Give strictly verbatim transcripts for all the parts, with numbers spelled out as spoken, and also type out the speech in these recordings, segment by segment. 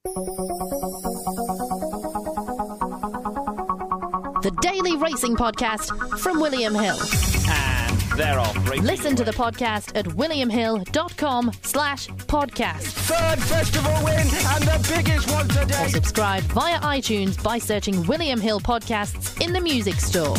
The Daily Racing Podcast from William Hill. And they're off. Racing Listen to away. the podcast at williamhill.com slash podcast. Third festival win and the biggest one today. Or subscribe via iTunes by searching William Hill Podcasts in the music store.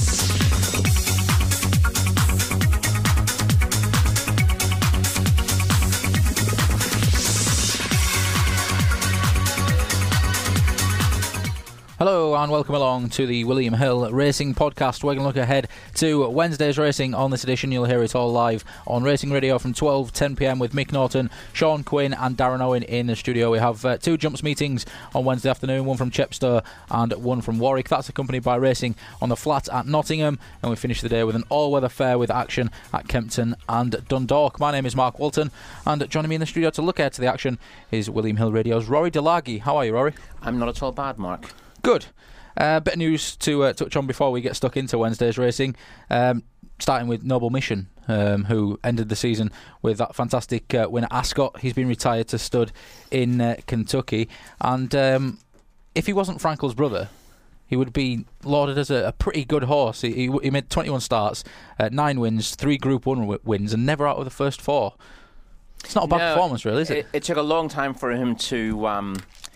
Hello and welcome along to the William Hill Racing Podcast. We're going to look ahead to Wednesday's racing. On this edition, you'll hear it all live on Racing Radio from twelve ten p m with Mick Norton, Sean Quinn and Darren Owen in the studio. We have uh, two jumps meetings on Wednesday afternoon, one from Chepstow and one from Warwick. That's accompanied by racing on the flat at Nottingham, and we finish the day with an all-weather fair with action at Kempton and Dundalk. My name is Mark Walton, and joining me in the studio to look ahead to the action is William Hill Radio's Rory Delagi. How are you, Rory? I'm not at all bad, Mark. Good. Uh, bit of news to uh, touch on before we get stuck into Wednesday's racing. Um, starting with Noble Mission, um, who ended the season with that fantastic uh, win at Ascot. He's been retired to stud in uh, Kentucky. And um, if he wasn't Frankel's brother, he would be lauded as a, a pretty good horse. He, he, he made twenty-one starts, uh, nine wins, three Group one w- wins, and never out of the first four. It's not a bad no, performance, really, is it? it? It took a long time for him to... Um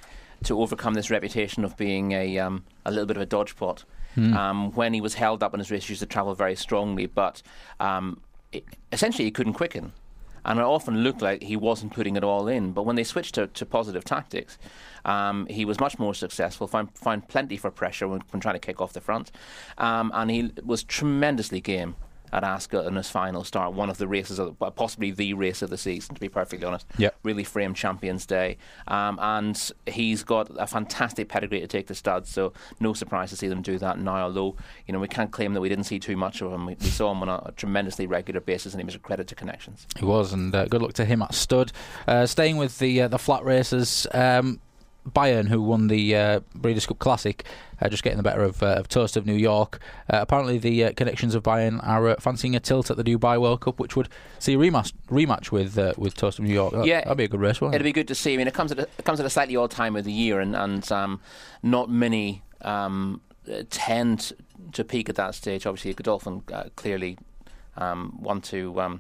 to overcome this reputation of being a um, a little bit of a dodgepot. Mm. Um, when he was held up in his race, he used to travel very strongly, but um, it, essentially he couldn't quicken. And it often looked like he wasn't putting it all in. But when they switched to, to positive tactics, um, he was much more successful, found, found plenty for pressure when, when trying to kick off the front. Um, and he was tremendously game at Ascot in his final start, one of the races, of, possibly the race of the season, to be perfectly honest. Yep. Really framed Champions Day. Um, and he's got a fantastic pedigree to take the studs, so no surprise to see them do that now, although you know we can't claim that we didn't see too much of him. We, we saw him on a, a tremendously regular basis, and he was a credit to Connections. He was, and uh, good luck to him at stud. Uh, staying with the uh, the flat races, um, Bayern, who won the uh, Breeders' Cup Classic, uh, just getting the better of, uh, of Toast of New York. Uh, apparently the uh, Connections of Bayern are uh, fancying a tilt at the Dubai World Cup, which would see a rematch, rematch with uh, with Toast of New York. That, yeah, that'd be a good race, wouldn't it'd it? be good to see. I mean, it comes at a, it comes at a slightly odd time of the year, and, and um, not many um, tend to peak at that stage. Obviously, Godolphin uh, clearly um, want to... Um,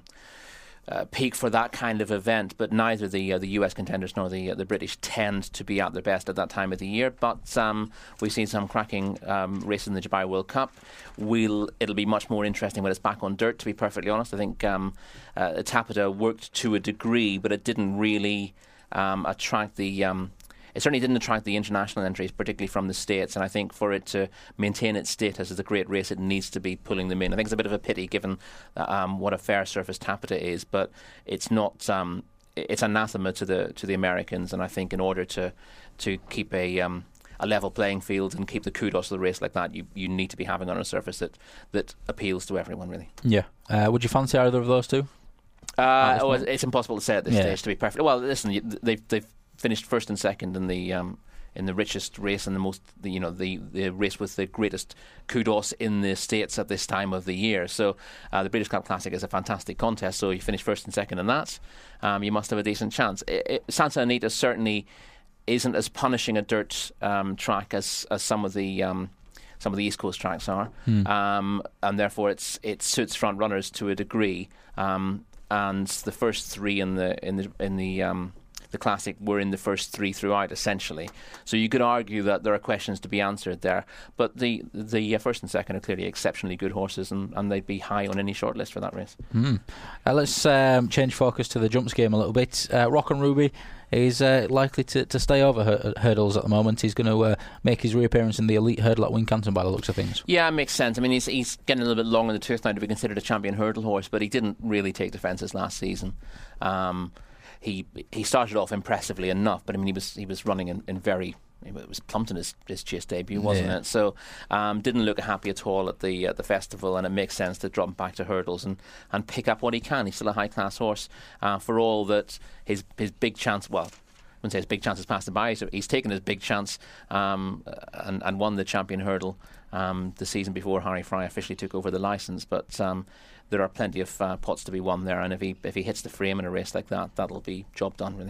Uh, peak for that kind of event, but neither the uh, the U S contenders nor the uh, the British tend to be at their best at that time of the year. But um, we've seen some cracking um, races in the Dubai World Cup. We'll it'll be much more interesting when it's back on dirt. To be perfectly honest, I think um, uh, Tapeta worked to a degree, but it didn't really um, attract the. Um, It certainly didn't attract the international entries, particularly from the States, and I think for it to maintain its status as a great race, it needs to be pulling them in. I think it's a bit of a pity, given uh, um, what a fair surface Tapeta is, but it's not. Um, it's anathema to the to the Americans, and I think in order to to keep a um, a level playing field and keep the kudos of the race like that, you you need to be having on a surface that that appeals to everyone, really. Yeah. Uh, would you fancy either of those two? Uh, oh, it's impossible to say at this yeah. stage, to be perfect. Well, listen, they've they've. finished first and second in the um, in the richest race and the most the, you know the, the race with the greatest kudos in the States at this time of the year. So uh, the British Cup Classic is a fantastic contest. So you finish first and second in that, um, you must have a decent chance. It, it, Santa Anita certainly isn't as punishing a dirt um, track as as some of the. Um, Some of the East Coast tracks are, mm. um, and therefore it's it suits front runners to a degree. Um, and the first three in the in the in the um, the Classic were in the first three throughout, essentially. So you could argue that there are questions to be answered there. But the the uh, first and second are clearly exceptionally good horses, and, and they'd be high on any shortlist for that race. Mm. Uh, let's um, change focus to the jumps game a little bit. Uh, Rock and Ruby is uh, likely to, to stay over hur- hurdles at the moment. He's going to uh, make his reappearance in the elite hurdle at Wincanton by the looks of things. Yeah, it makes sense. I mean, he's he's getting a little bit long in the tooth now to be considered a champion hurdle horse, but he didn't really take the fences last season. Um, he he started off impressively enough, but I mean, he was he was running in, in very. It was Plumpton his, his chase debut, wasn't yeah. it? So um, didn't look happy at all at the at the festival, and it makes sense to drop him back to hurdles and, and pick up what he can. He's still a high class horse. Uh, for all that his his big chance, well, I wouldn't say his big chance has passed him by. So he's taken his big chance um, and and won the champion hurdle um, the season before Harry Fry officially took over the licence. But um, there are plenty of uh, pots to be won there, and if he if he hits the frame in a race like that, that'll be job done, really.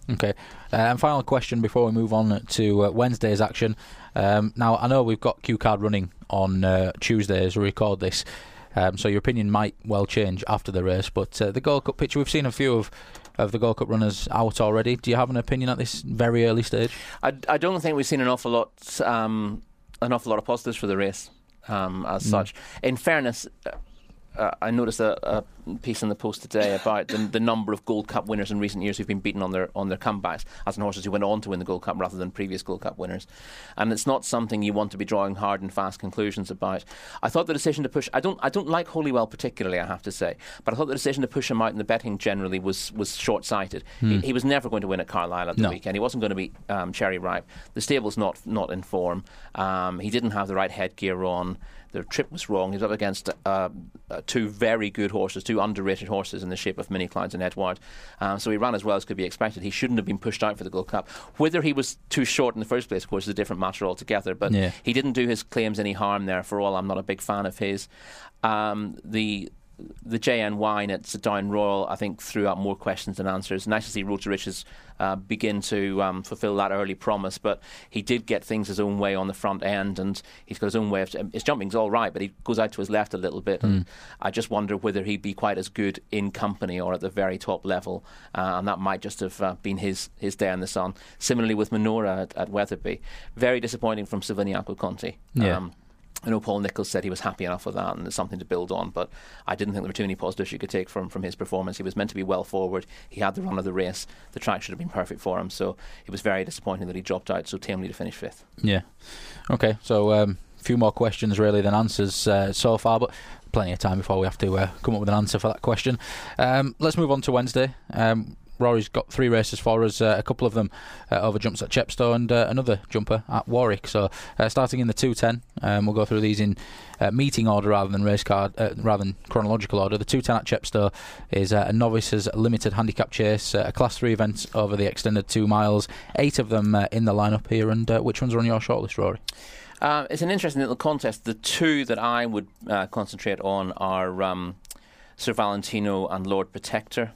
Okay. Uh, and final question before we move on to uh, Wednesday's action. Um, now, I know we've got Q Card running on uh, Tuesday as we record this, um, so your opinion might well change after the race, but uh, the Gold Cup picture, we've seen a few of, of the Gold Cup runners out already. Do you have an opinion at this very early stage? I, I don't think we've seen an awful lot, um, an awful lot of positives for the race um, as mm. such. In fairness, Uh, I noticed a, a piece in the Post today about the, the number of Gold Cup winners in recent years who've been beaten on their on their comebacks, as in horses who went on to win the Gold Cup rather than previous Gold Cup winners. And it's not something you want to be drawing hard and fast conclusions about. I thought the decision to push, I don't I don't like Holywell particularly, I have to say, but I thought the decision to push him out in the betting generally was, was short-sighted. Hmm. He, he was never going to win at Carlisle at the no. weekend. He wasn't going to be um, cherry ripe. The stable's not, not in form. Um, he didn't have the right headgear on. The trip was wrong. He was up against uh, uh, two very good horses, two underrated horses in the shape of Mini Clouds and Edward. Um, so he ran as well as could be expected. He shouldn't have been pushed out for the Gold Cup. Whether he was too short in the first place, of course, is a different matter altogether. But yeah. he didn't do his claims any harm there. For all, I'm not a big fan of his. Um, the The J N Wine at Down Royal, I think, threw out more questions than answers. Nice to see Road to Riches uh, begin to um, fulfil that early promise, but he did get things his own way on the front end, and he's got his own way of... His jumping's all right, but he goes out to his left a little bit, mm. and I just wonder whether he'd be quite as good in company or at the very top level, uh, and that might just have uh, been his, his day in the sun. Similarly with Menora at, at Wetherby. Very disappointing from Silviniaco Conti. Yeah. Um, I know Paul Nicholls said he was happy enough with that and there's something to build on, but I didn't think there were too many positives you could take from, from his performance. He was meant to be well forward. He had the run of the race. The track should have been perfect for him, so it was very disappointing that he dropped out so tamely to finish fifth. Yeah. Okay, so a um, few more questions really than answers uh, so far, but plenty of time before we have to uh, come up with an answer for that question. Um, let's move on to Wednesday. Um, Rory's got three races for us, uh, a couple of them uh, over jumps at Chepstow and uh, another jumper at Warwick. So uh, starting in the two ten, um, we'll go through these in uh, meeting order rather than race card, uh, rather than chronological order. The two ten at Chepstow is uh, a novices limited handicap chase, uh, a class three event over the extended two miles. Eight of them uh, in the lineup here, and uh, which ones are on your shortlist, Rory? Uh, it's an interesting little contest. The two that I would uh, concentrate on are um, Sir Valentino and Lord Protector.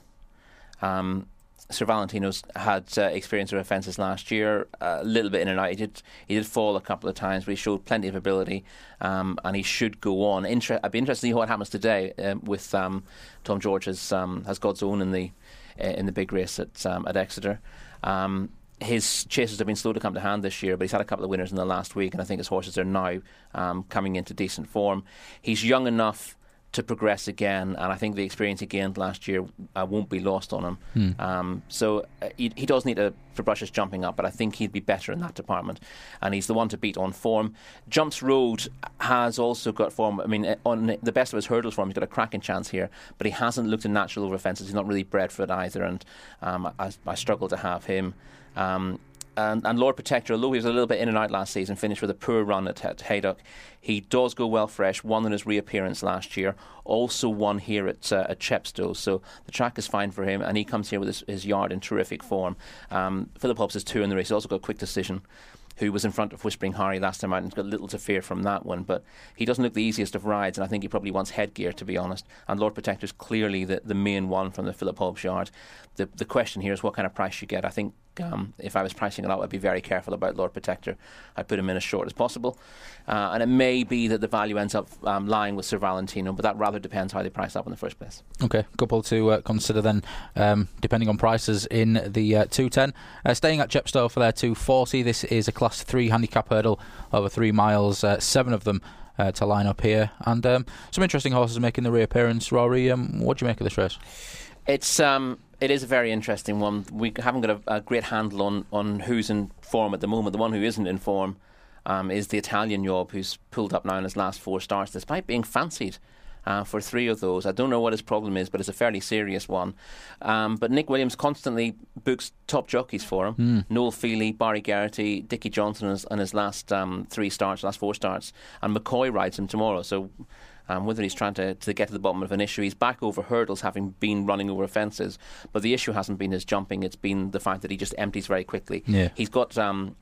Um, Sir Valentino's had uh, experience of offences last year, a uh, little bit in and out. He did, he did fall a couple of times, but he showed plenty of ability, um, and he should go on. Inter- I'd be interested to see what happens today um, with um, Tom George has um, has God's own in the uh, in the big race at um, at Exeter. Um, his chases have been slow to come to hand this year, but he's had a couple of winners in the last week, and I think his horses are now um, coming into decent form. He's young enough to progress again, and I think the experience he gained last year uh, won't be lost on him. Hmm. Um, so uh, he, he does need to, to brush his jumping up, but I think he'd be better in that department, and he's the one to beat on form. Jumps Road has also got form. I mean, on the best of his hurdles form, he's got a cracking chance here, but he hasn't looked in natural over fences. He's not really bred for it either, and um, I, I struggle to have him. Um, And, and Lord Protector, although he was a little bit in and out last season, finished with a poor run at, at Haydock. He does go well fresh, won in his reappearance last year, also won here at, uh, at Chepstow, so the track is fine for him, and he comes here with his, his yard in terrific form. Um, Philip Hobbs is two in the race. He's also got a quick decision, who was in front of Whispering Harry last time out, and he's got little to fear from that one. But he doesn't look the easiest of rides, and I think he probably wants headgear, to be honest. And Lord Protector's clearly the, the main one from the Philip Hobbs yard. The the question here is what kind of price you get. I think um, if I was pricing it out, I'd be very careful about Lord Protector. I'd put him in as short as possible. Uh, and it may be that the value ends up um, lying with Sir Valentino, but that rather depends how they price up in the first place. Okay, couple to uh, consider then, um, depending on prices in the uh, two ten. Uh, staying at Chepstow for their two forty, this is a class three handicap hurdle over three miles, uh, seven of them uh, to line up here, and um, some interesting horses making the reappearance. Rory, um, what do you make of this race? It's um, it is a very interesting one. We haven't got a, a great handle on, on who's in form at the moment. The one who isn't in form um, is the Italian Yob, who's pulled up now in his last four starts, despite being fancied Uh, for three of those. I don't know what his problem is, but it's a fairly serious one. Um, but Nick Williams constantly books top jockeys for him. Mm. Noel Feely, Barry Geraghty, Dickie Johnson on his, on his last um, three starts, last four starts, and McCoy rides him tomorrow. So um, whether he's trying to, to get to the bottom of an issue, he's back over hurdles, having been running over fences. But the issue hasn't been his jumping; it's been the fact that he just empties very quickly. Yeah. He's got Um,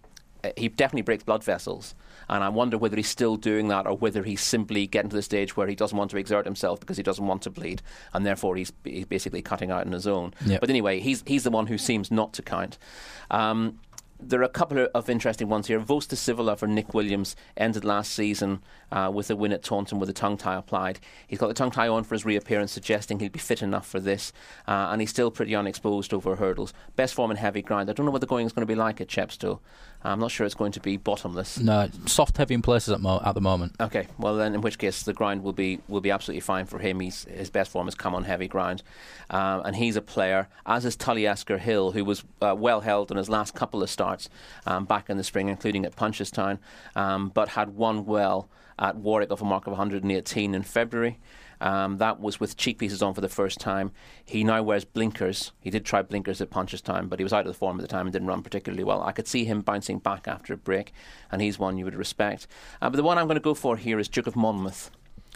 he definitely breaks blood vessels. And I wonder whether he's still doing that, or whether he's simply getting to the stage where he doesn't want to exert himself because he doesn't want to bleed, and therefore he's, he's basically cutting out on his own. Yep. But anyway, he's he's the one who seems not to count. Um, There are a couple of interesting ones here. Vos de Civola for Nick Williams ended last season uh, with a win at Taunton with a tongue tie applied. He's got the tongue tie on for his reappearance, suggesting he'll be fit enough for this, uh, and he's still pretty unexposed over hurdles. Best form in heavy ground. I don't know what the going is going to be like at Chepstow. I'm not sure it's going to be bottomless. No, soft, heavy in places at, mo- at the moment. Okay, well then, in which case the ground will be will be absolutely fine for him. He's, his best form has come on heavy ground, um, and he's a player, as is Tulliasker Hill, who was uh, well held in his last couple of starts um, back in the spring, including at Punchestown, um, but had won well at Warwick off a mark of one hundred eighteen in February. Um, that was with cheek pieces on for the first time. He now wears blinkers. He did try blinkers at Punchestown, but he was out of the form at the time and didn't run particularly well. I could see him bouncing back after a break, and he's one you would respect. Uh, but the one I'm going to go for here is Duke of Monmouth,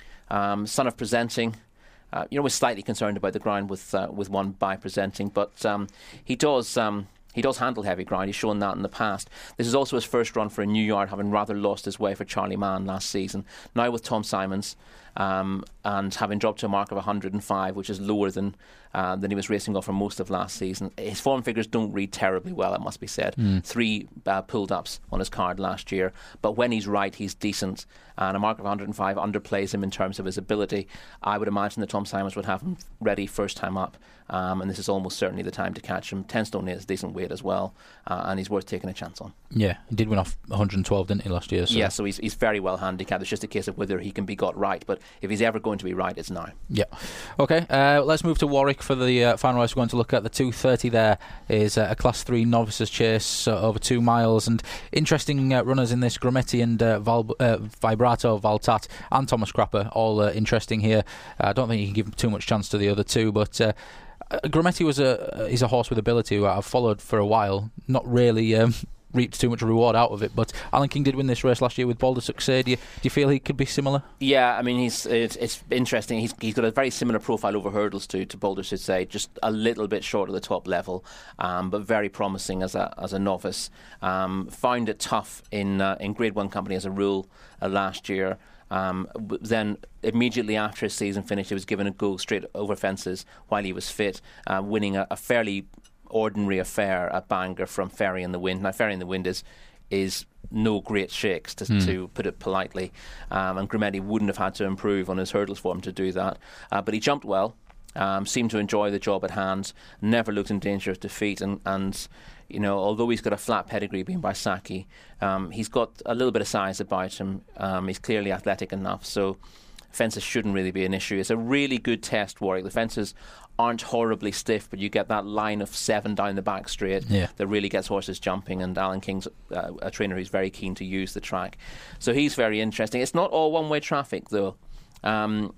um, son of Presenting. Uh, you're always slightly concerned about the ground with uh, with one by Presenting, but um, he does... Um, He does handle heavy ground. He's shown that in the past. This is also his first run for a new yard, having rather lost his way for Charlie Mann last season. Now with Tom Simons, um, and having dropped to a mark of one hundred five, which is lower than uh, than he was racing off for most of last season. His form figures don't read terribly well, it must be said. Mm. Three uh, pulled ups on his card last year, but when he's right, he's decent. And a mark of one hundred five underplays him in terms of his ability. I would imagine that Tom Simons would have him ready first time up, um, and this is almost certainly the time to catch him. ten stone eight is decent weight as well, uh, and he's worth taking a chance on. Yeah, he did win off one hundred twelve, didn't he, last year? So. Yeah, so he's he's very well handicapped. It's just a case of whether he can be got right, but if he's ever going to be right, it's now. Yeah. Okay, uh, let's move to Warwick for the uh, final race. We're going to look at the two thirty. There is uh, a Class three novices chase uh, over two miles, and interesting uh, runners in this. Grumetti and uh, Val, uh, Vibrato, Valtat and Thomas Crapper, all uh, interesting here. uh, I don't think you can give too much chance to the other two, but uh, Grumetti was a is a horse with ability who I've followed for a while, not really um, reaped too much reward out of it, but Alan King did win this race last year with Boulder Success. Do you, do you feel he could be similar? Yeah, I mean, he's it's, it's interesting. He's he's got a very similar profile over hurdles to to Boulder Success, just a little bit short of the top level, um, but very promising as a as a novice. Um, found it tough in uh, in Grade One company as a rule uh, last year. Um, then immediately after his season finished, he was given a go straight over fences while he was fit, uh, winning a, a fairly ordinary affair at Bangor from Ferry in the Wind. Now, Ferry in the Wind is is no great shakes, to, mm. to put it politely, um, and Grumetti wouldn't have had to improve on his hurdles form to do that. Uh, but he jumped well, um, seemed to enjoy the job at hand, never looked in danger of defeat, and, and you know, although he's got a flat pedigree being by Saki, um, he's got a little bit of size about him. Um, he's clearly athletic enough, so fences shouldn't really be an issue. It's a really good test, Warwick. The fences aren't horribly stiff, but you get that line of seven down the back straight yeah. that really gets horses jumping, and Alan King's uh, a trainer who's very keen to use the track. So he's very interesting. It's not all one-way traffic, though. Um,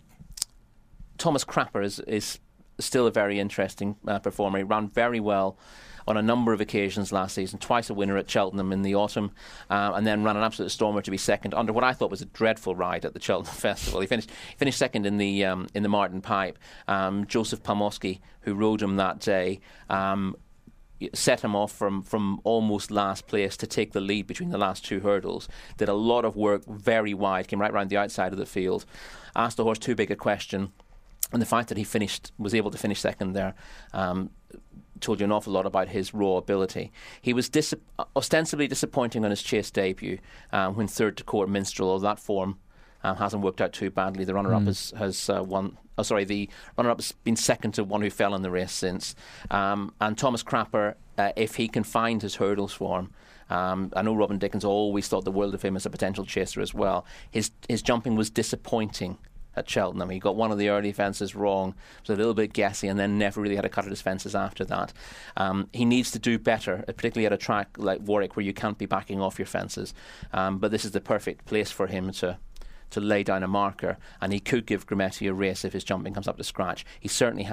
Thomas Crapper is, is still a very interesting uh, performer. He ran very well on a number of occasions last season, twice a winner at Cheltenham in the autumn, uh, and then ran an absolute stormer to be second under what I thought was a dreadful ride at the Cheltenham Festival. He finished he finished second in the um, in the Martin Pipe. Um, Joseph Pomoski, who rode him that day, um, set him off from, from almost last place to take the lead between the last two hurdles. Did a lot of work very wide, came right round the outside of the field. Asked the horse too big a question, and the fact that he finished was able to finish second there um, told you an awful lot about his raw ability. He was dis- ostensibly disappointing on his chase debut um, when third to Court Minstrel, although that form um, hasn't worked out too badly. The runner-up mm. has, has uh, won. Oh, sorry, the runner-up has been second to one who fell in the race since. Um, and Thomas Crapper, uh, if he can find his hurdles form, um, I know Robin Dickens always thought the world of him as a potential chaser as well. His his jumping was disappointing at Cheltenham. He got one of the early fences wrong, was a little bit guessy, and then never really had a cut at his fences after that. Um, he needs to do better, particularly at a track like Warwick where you can't be backing off your fences. Um, but this is the perfect place for him to to lay down a marker, and he could give Grumetti a race if his jumping comes up to scratch. He certainly has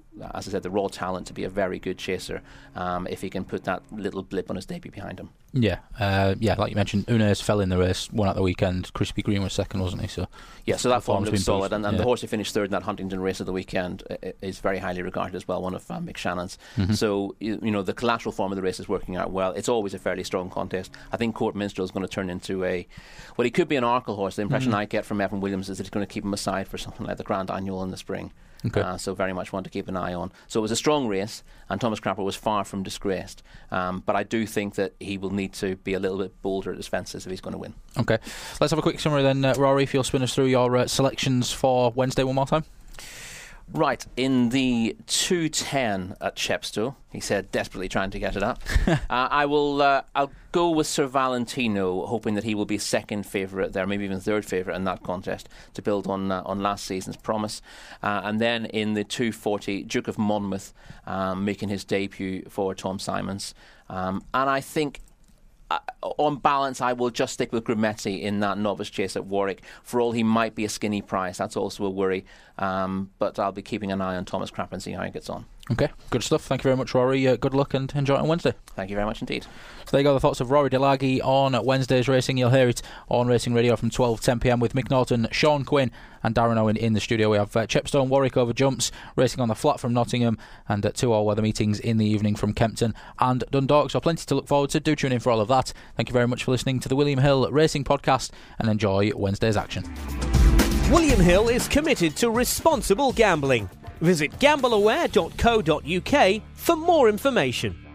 as I said, the raw talent to be a very good chaser um, if he can put that little blip on his debut behind him. Yeah, uh, yeah, like you mentioned, Unes fell in the race, won at the weekend. Crispy Green was second, wasn't he? So yeah, so that form looks solid, and, and yeah. the horse who finished third in that Huntingdon race of the weekend is very highly regarded as well, one of um, Mick Shannon's. Mm-hmm. So you, you know the collateral form of the race is working out well. It's always a fairly strong contest. I think Court Minstrel is going to turn into a, well, he could be an Arkle horse. The impression mm-hmm. I get from Evan Williams is that he's going to keep him aside for something like the Grand Annual in the spring. Okay. Uh, so very much one to keep an eye on. So it was a strong race, and Thomas Crapper was far from disgraced. Um, but I do think that he will need to be a little bit bolder at his fences if he's going to win. Okay, let's have a quick summary then, uh, Rory, if you'll spin us through your uh, selections for Wednesday one more time. Right, in the two ten at Chepstow, he said, desperately trying to get it up. uh, I will. Uh, I'll go with Sir Valentino, hoping that he will be second favourite there, maybe even third favourite in that contest, to build on uh, on last season's promise. Uh, and then in the two forty, Duke of Monmouth um, making his debut for Tom Simons, um, and I think. Uh, on balance, I will just stick with Grumetti in that novice chase at Warwick. For all he might be a skinny price, that's also a worry. Um, but I'll be keeping an eye on Thomas Crapper and see how he gets on. Okay, good stuff. Thank you very much, Rory. Uh, good luck and enjoy it on Wednesday. Thank you very much indeed. So there you go, the thoughts of Rory Delagi on Wednesday's racing. You'll hear it on Racing Radio from twelve ten p m with Mick Norton, Sean Quinn and Darren Owen in the studio. We have uh, Chepstow and Warwick over jumps, racing on the flat from Nottingham, and uh, two all-weather meetings in the evening from Kempton and Dundalk. So plenty to look forward to. Do tune in for all of that. Thank you very much for listening to the William Hill Racing Podcast, and enjoy Wednesday's action. William Hill is committed to responsible gambling. Visit gamble aware dot co dot u k for more information.